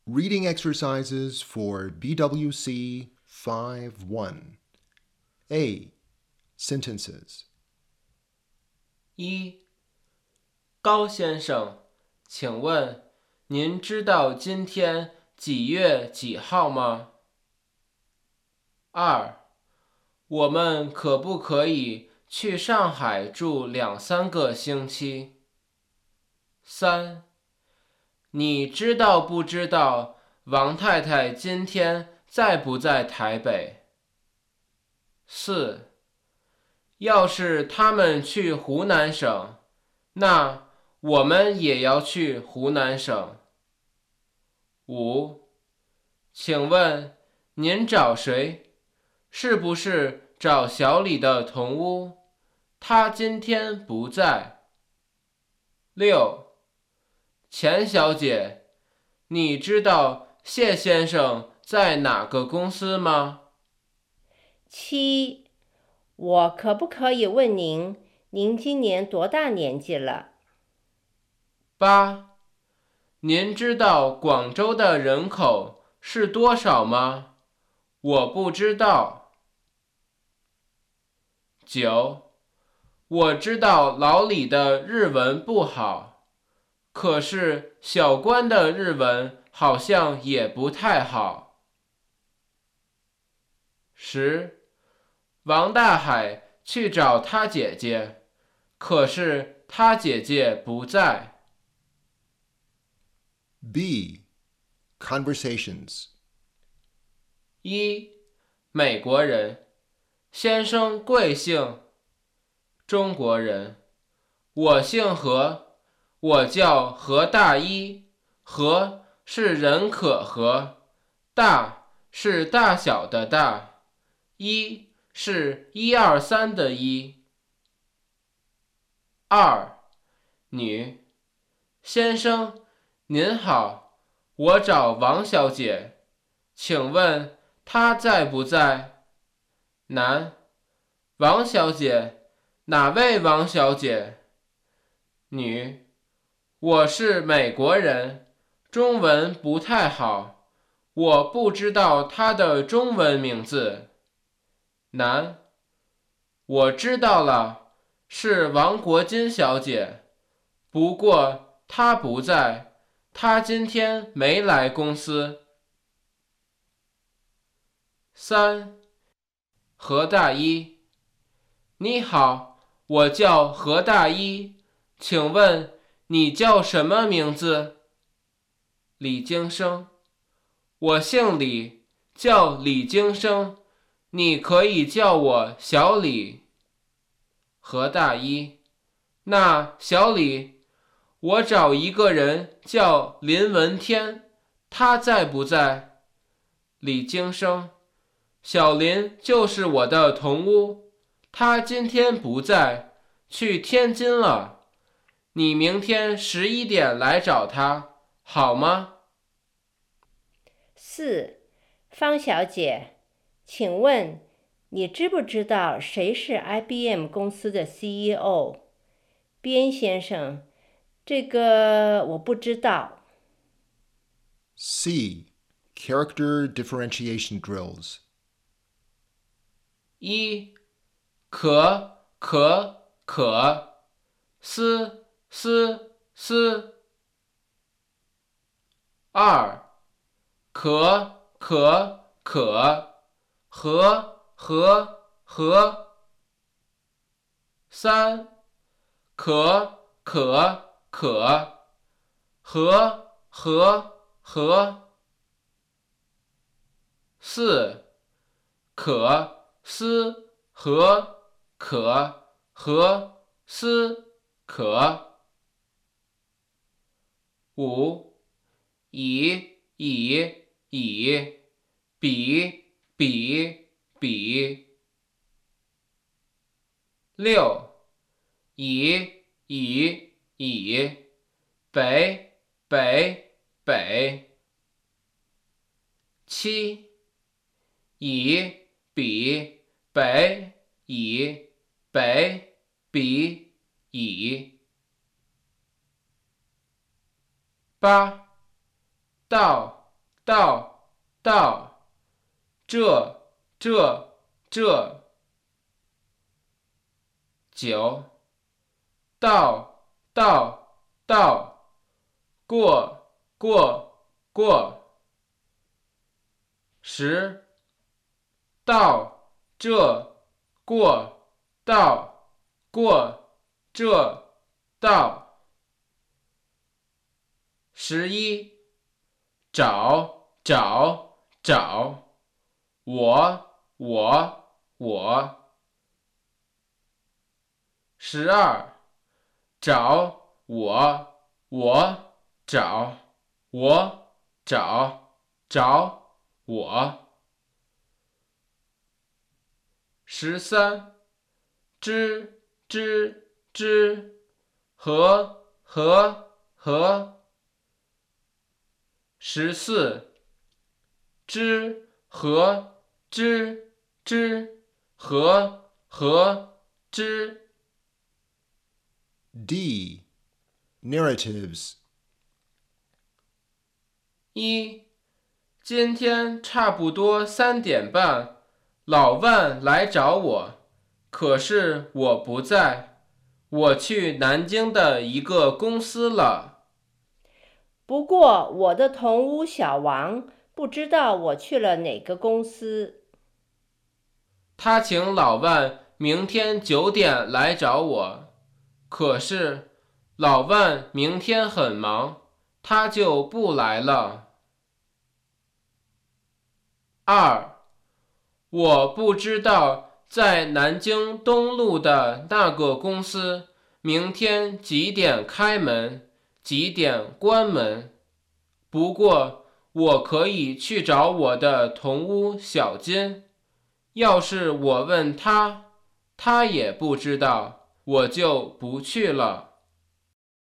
Reading exercises for BWC 5-1. A. Sentences. 一，高先生，请问您知道今天几月几号吗？二，我们可不可以去上海住2-3个星期？三，你知道不知道王太太今天在不在台北？四，要是他们去湖南省，那我们也要去湖南省。五，请问您找谁？是不是找小李的同屋？他今天不在。六，钱小姐，你知道谢先生在哪个公司吗？ 七，我可不可以问您今年多大年纪了？ 八，您知道广州的人口是多少吗？我不知道。九，我知道老李的日文不好，可是小关的日文好像也不太好。十，王大海去找他姐姐，可是他姐姐不在。 B. Conversations. 一，美国人，先生贵姓？中国人，我姓何，我叫何大一，何是人可和，大是大小的大，一是1、2、3的一。二，女，先生您好，我找王小姐，请问她在不在？男，王小姐，哪位王小姐？女，我是美国人，中文不太好，我不知道她的中文名字。男，我知道了，是王国金小姐，不过她不在，她今天没来公司。三，何大一，你好，我叫何大一，请问你叫什么名字？李京生，我姓李，叫李京生，你可以叫我小李。何大一，那小李，我找一个人叫林文天，他在不在？李京生，小林就是我的同屋，他今天不在，去天津了。你明天11点来找他，好吗？ 四，方小姐，请问你知不知道谁是 IBM 公司的 CEO？ 边先生，这个我不知道。 C. Character differentiation drills. 一，可，丝。二，可，和。三，可，和。四，可，可。五，以，比。六，以，北。七，以，比，北，比，以。八，到， 到，这。9，到，过。10，到，这，过，这，到。11，找，我。12，找，找我。13，知，和。14，知，和，和。 D. Narratives. 1. 今天差不多3点半，老万来找我，可是我不在，我去南京的一个公司了。 不过我的同屋小王不知道我去了哪个公司。 他请老万明天9点来找我，可是老万明天很忙，他就不来了。2. 我不知道在南京东路的那个公司明天几点开门，几点关门。不过我可以去找我的同屋小金，要是我问他，他也不知道，我就不去了。